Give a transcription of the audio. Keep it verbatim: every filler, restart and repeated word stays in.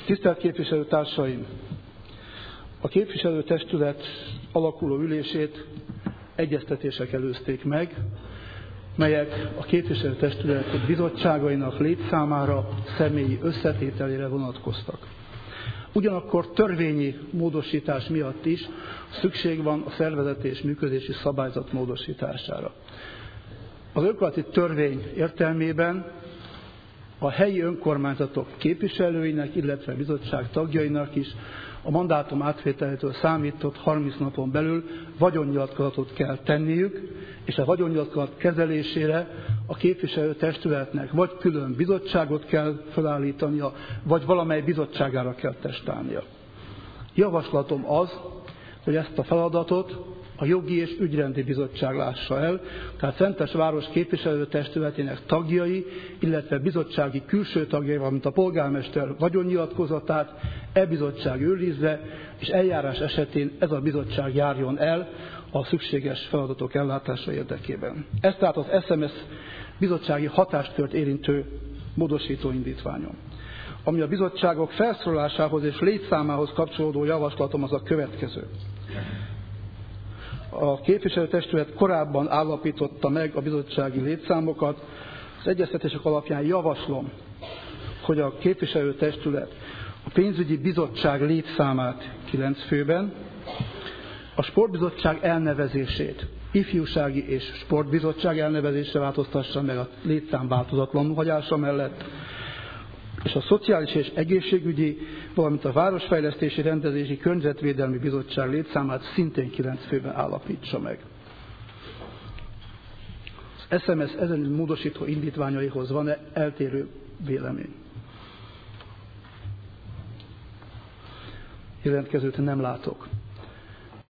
Tisztelt képviselőtársaim! A képviselőtestület alakuló ülését egyeztetések előzték meg, melyek a képviselőtestület bizottságainak létszámára, személyi összetételére vonatkoztak. Ugyanakkor törvényi módosítás miatt is szükség van a szervezeti és működési szabályzat módosítására. Az önkormányzati törvény értelmében a helyi önkormányzatok képviselőinek, illetve bizottság tagjainak is a mandátum átvételétől számított harminc napon belül vagyonnyilatkozatot kell tenniük, és a vagyonnyilatkozat kezelésére a képviselőtestületnek vagy külön bizottságot kell felállítania, vagy valamely bizottságára kell testálnia. Javaslatom az, hogy ezt a feladatot a Jogi és Ügyrendi Bizottság lássa el, tehát Szentesváros képviselőtestületének tagjai, illetve bizottsági külső tagjai, valamint a polgármester vagyonnyilatkozatát e bizottság őrizze, és eljárás esetén ez a bizottság járjon el a szükséges feladatok ellátása érdekében. Ez tehát az es em es bizottsági hatáskört érintő módosító indítványom. Ami a bizottságok felszólalásához és létszámához kapcsolódó javaslatom, az a következő. A képviselőtestület korábban állapította meg a bizottsági létszámokat. Az egyeztetések alapján javaslom, hogy a képviselőtestület a pénzügyi bizottság létszámát kilenc főben, a sportbizottság elnevezését ifjúsági és sportbizottság elnevezésre változtassa meg a létszám változatlan hagyása mellett, és a Szociális és Egészségügyi, valamint a Városfejlesztési Rendezési Környezetvédelmi Bizottság létszámát szintén kilenc főben állapítsa meg. Az es em es ezen módosító indítványaihoz van-e eltérő vélemény? Jelentkezőt nem látok.